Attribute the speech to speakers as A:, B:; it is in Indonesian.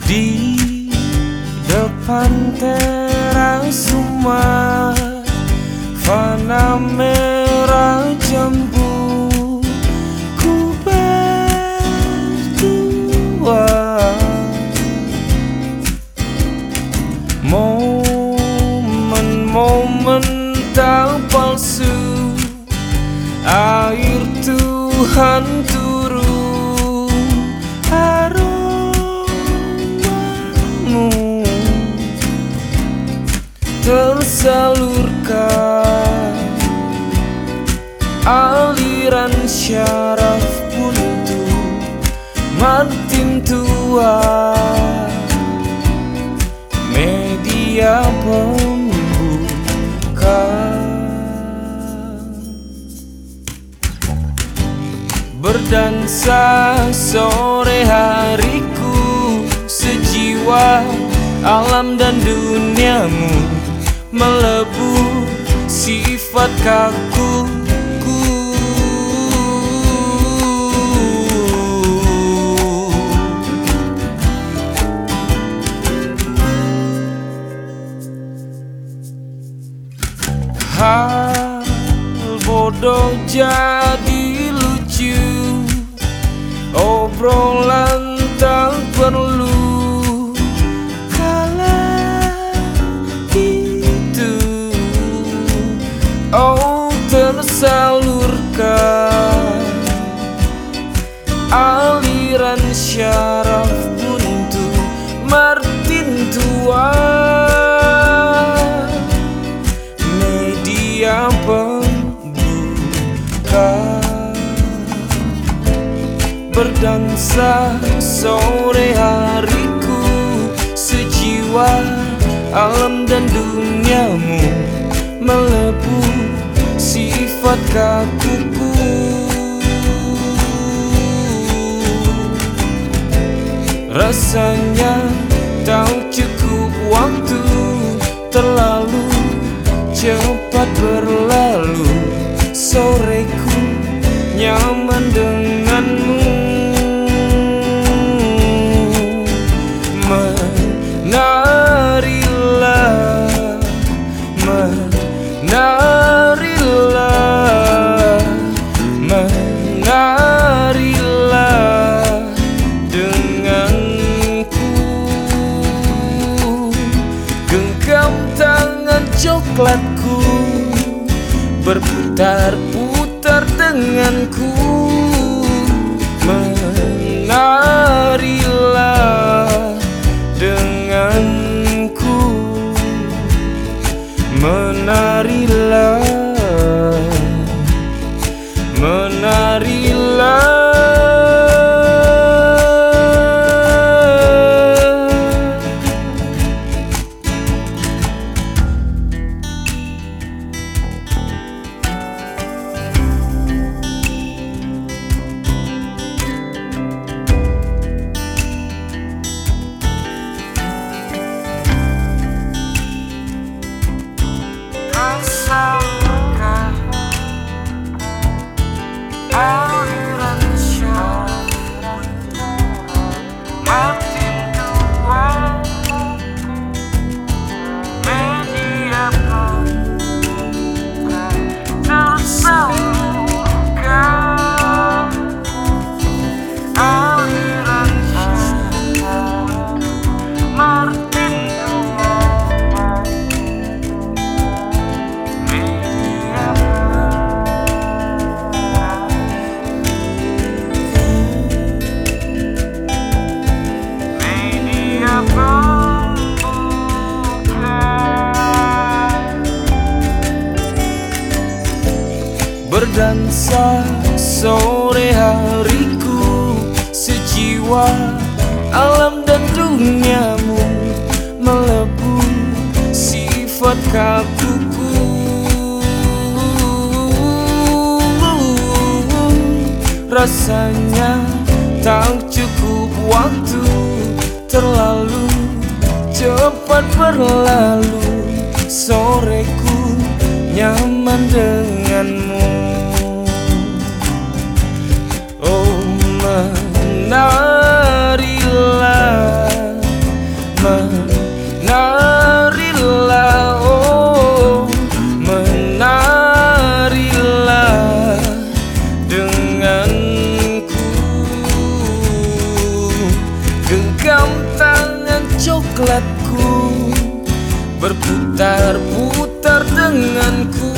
A: Di depan teras rumah, fana merah jambu, ku berdua. Momen-momen tak palsu, air Tuhan turun, aromamu tersalurkan, aliran syaraf buntu Martin tua, media pembuka. Berdansa sore hariku, sejiwa alam dan duniamu, melebur sifat kakuku. Hal bodoh jadi lucu, obrolan tak perlu kala itu. Oh, tersalurkan aliran syaraf buntu Martin tua, media pembuka. Berdansa sore hariku, sejiwa alam dan duniamu, melebur sifat kakuku. Rasanya tak cukup waktu, terlalu cepat berlalu. Soreku nyaman denganmu, menarilah, menarilah, menarilah denganku. Genggam tangan coklatku, berputar-putar denganku, menarilah denganku, menarilah, menarilah. Tersalurkan aliran syaraf Martin tua, media pembuka. Tersalurkan aliran syaraf Martin tua, berdansa sore hariku, sejiwa alam dan duniamu, melebur sifat kakuku. Rasanya tak cukup waktu, terlalu cepat berlalu. Soreku nyaman denganmu, oh menarilah, berputar-putar denganku.